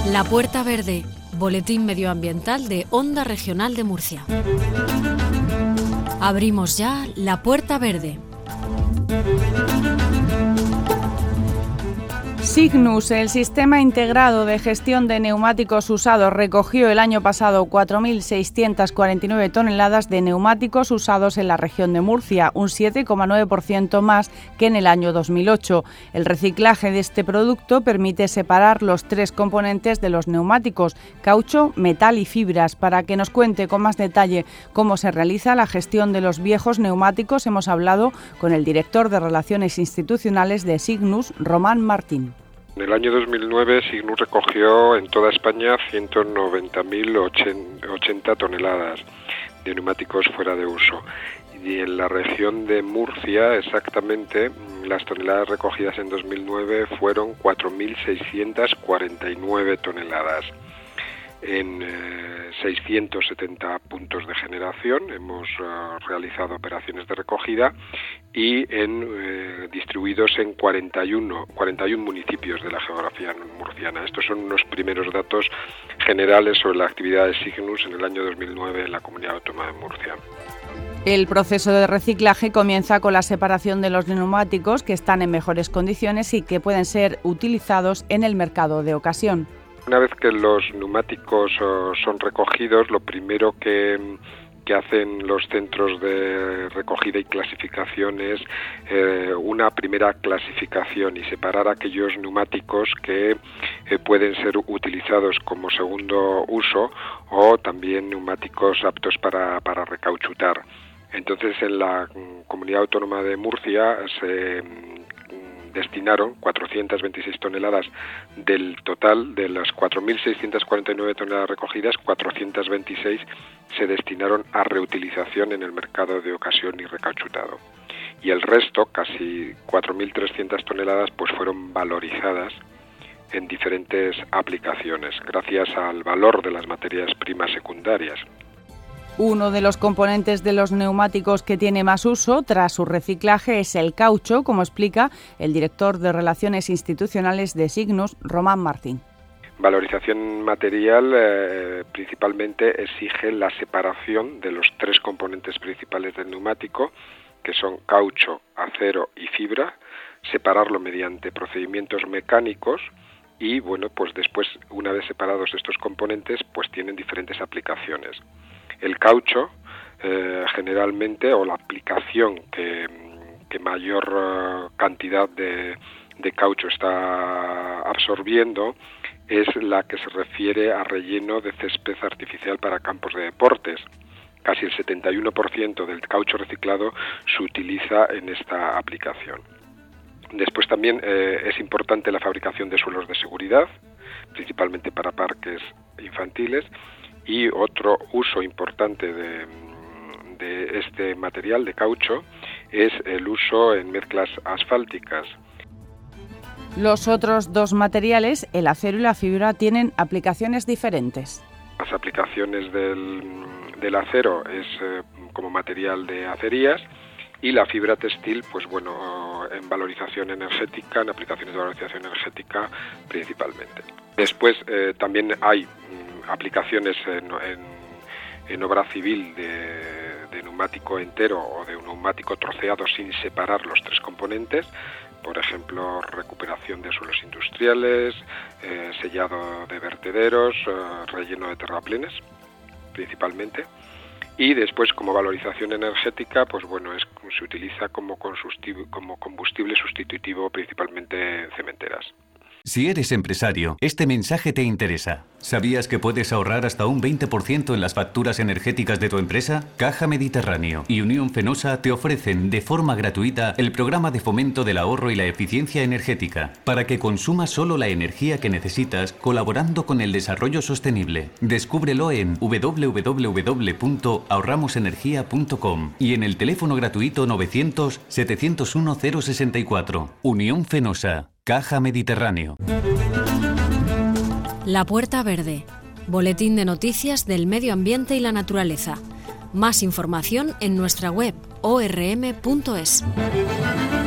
La Puerta Verde, boletín medioambiental de Onda Regional de Murcia. Abrimos ya La Puerta Verde. Signus, el sistema integrado de gestión de neumáticos usados, recogió el año pasado 4.649 toneladas de neumáticos usados en la región de Murcia, un 7,9% más que en el año 2008. El reciclaje de este producto permite separar los tres componentes de los neumáticos, caucho, metal y fibras. Para que nos cuente con más detalle cómo se realiza la gestión de los viejos neumáticos, hemos hablado con el director de Relaciones Institucionales de Signus, Román Martín. En el año 2009, Signus recogió en toda España 190.080 toneladas de neumáticos fuera de uso. Y en la región de Murcia, exactamente, las toneladas recogidas en 2009 fueron 4.649 toneladas. En 670 puntos de generación hemos realizado operaciones de recogida y distribuidos en 41 municipios de la geografía murciana. Estos son unos primeros datos generales sobre la actividad de Signus en el año 2009 en la Comunidad Autónoma de Murcia. El proceso de reciclaje comienza con la separación de los neumáticos que están en mejores condiciones y que pueden ser utilizados en el mercado de ocasión. Una vez que los neumáticos son recogidos, lo primero que hacen los centros de recogida y clasificación es una primera clasificación y separar aquellos neumáticos que pueden ser utilizados como segundo uso o también neumáticos aptos para recauchutar. Entonces, en la Comunidad Autónoma de Murcia se destinaron 426 toneladas del total de las 4.649 toneladas recogidas, 426 se destinaron a reutilización en el mercado de ocasión y recauchutado. Y el resto, casi 4.300 toneladas, pues fueron valorizadas en diferentes aplicaciones, gracias al valor de las materias primas secundarias. Uno de los componentes de los neumáticos que tiene más uso tras su reciclaje es el caucho, como explica el director de Relaciones Institucionales de Signus, Román Martín. Valorización material principalmente exige la separación de los tres componentes principales del neumático, que son caucho, acero y fibra, separarlo mediante procedimientos mecánicos y, bueno, pues después, una vez separados estos componentes, pues tienen diferentes aplicaciones. El caucho, generalmente, o la aplicación que mayor cantidad de caucho está absorbiendo, es la que se refiere a relleno de césped artificial para campos de deportes. Casi el 71% del caucho reciclado se utiliza en esta aplicación. Después también es importante la fabricación de suelos de seguridad, principalmente para parques infantiles. Y otro uso importante de este material de caucho es el uso en mezclas asfálticas. Los otros dos materiales, el acero y la fibra, tienen aplicaciones diferentes. Las aplicaciones del acero es como material de acerías y la fibra textil, pues bueno, en valorización energética, en aplicaciones de valorización energética principalmente. Después también hay aplicaciones en obra civil de neumático entero o de un neumático troceado sin separar los tres componentes, por ejemplo, recuperación de suelos industriales, sellado de vertederos, relleno de terraplenes, principalmente. Y después, como valorización energética, pues bueno, se utiliza como combustible sustitutivo principalmente en cementeras. Si eres empresario, este mensaje te interesa. ¿Sabías que puedes ahorrar hasta un 20% en las facturas energéticas de tu empresa? Caja Mediterráneo y Unión Fenosa te ofrecen de forma gratuita el programa de fomento del ahorro y la eficiencia energética para que consumas solo la energía que necesitas colaborando con el desarrollo sostenible. Descúbrelo en www.ahorramosenergia.com y en el teléfono gratuito 900 701 064. Unión Fenosa. Caja Mediterráneo. La Puerta Verde, boletín de noticias del medio ambiente y la naturaleza. Más información en nuestra web orm.es.